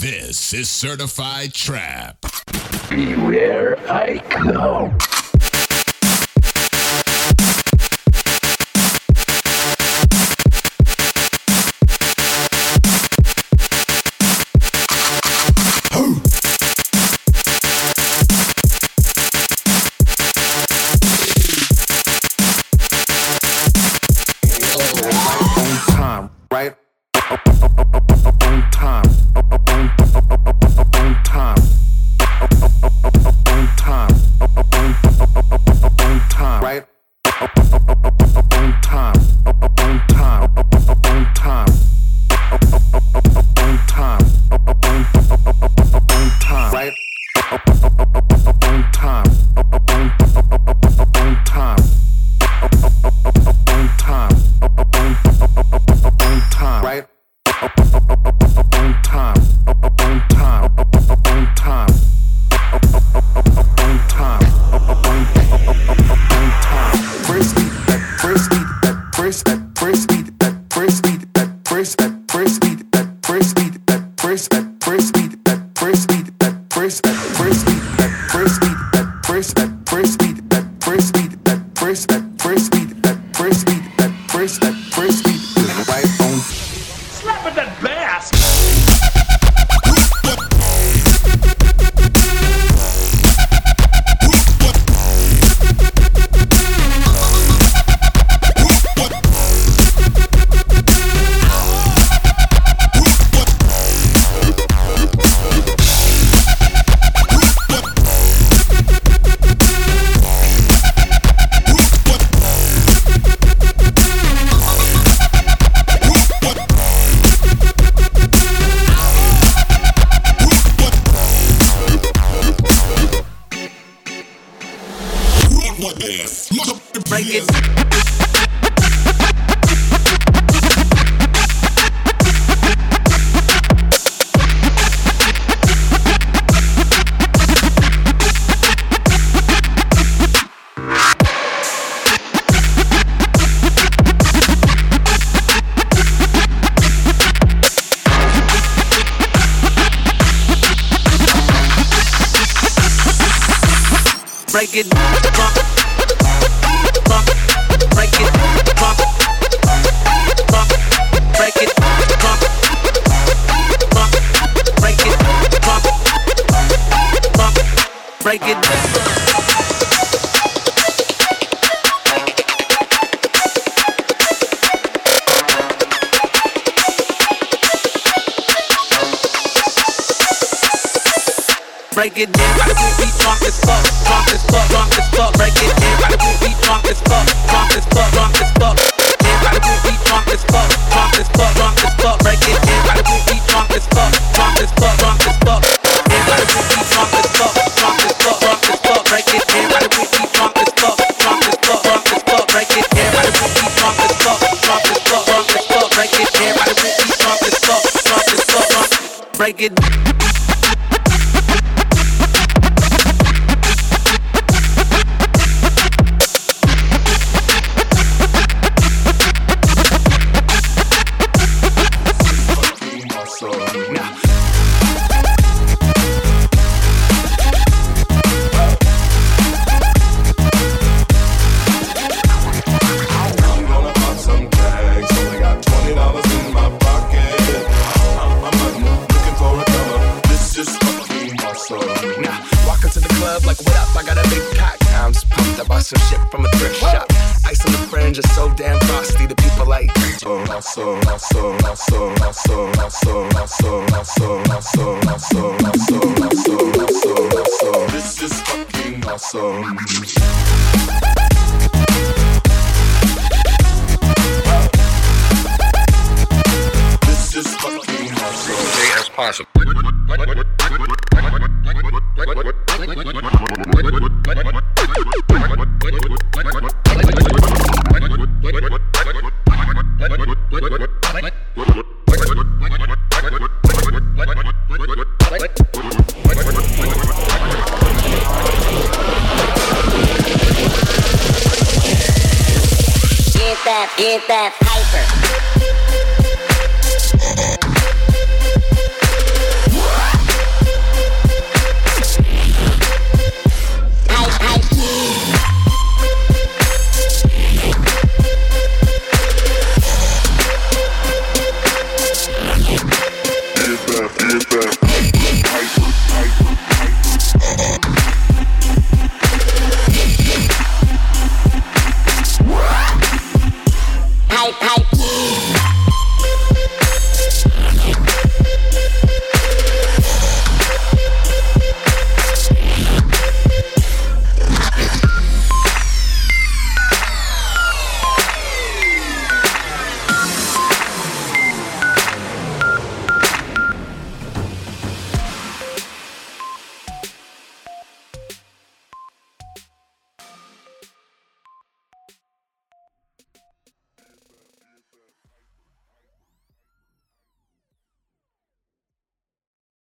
This is Certified Trap. Beware I come. Right on time, on time, on time, on time, right on time, on time, on time, on time, on time, right on time, on time. On time, on time, right? On time, on time, on time, on time, on time. First beat, that first beat, that first beat, that first beat, that first beat, that first beat, that first beat, that first beat, that first beat, that first beat, that first beat, that first beat, that first beat, that first beat, that first beat, that first beat, that first beat, that first beat, that first beat is right on. Slapping that bass. Break it. Break it, bump, bump, break it, bump, bump, break it, bump, bump, break it, bump, bump, break it. Break it, everybody will be drunk as fuck, drunk as fuck, drunk as fuck. Break it, everybody will be drunk as fuck, drunk as fuck, drunk as fuck. Everybody will be drunk as fuck, drunk as fuck, drunk as fuck. Break it, everybody will be drunk as fuck, drunk as fuck, drunk as fuck. Everybody will be drunk as fuck, drunk as fuck, drunk as fuck. Break it, everybody will be drunk as fuck, drunk as fuck, drunk as fuck. Break it, everybody will be drunk as fuck, drunk as fuck, drunk as fuck. Break it, everybody will be drunk as fuck, drunk as fuck, drunk. Break it. Some shit from a thrift shop. Ice on the fringe is so damn frosty. The people like this is fucking awesome. This is fucking awesome. As possible. Get that hyper. that, get that.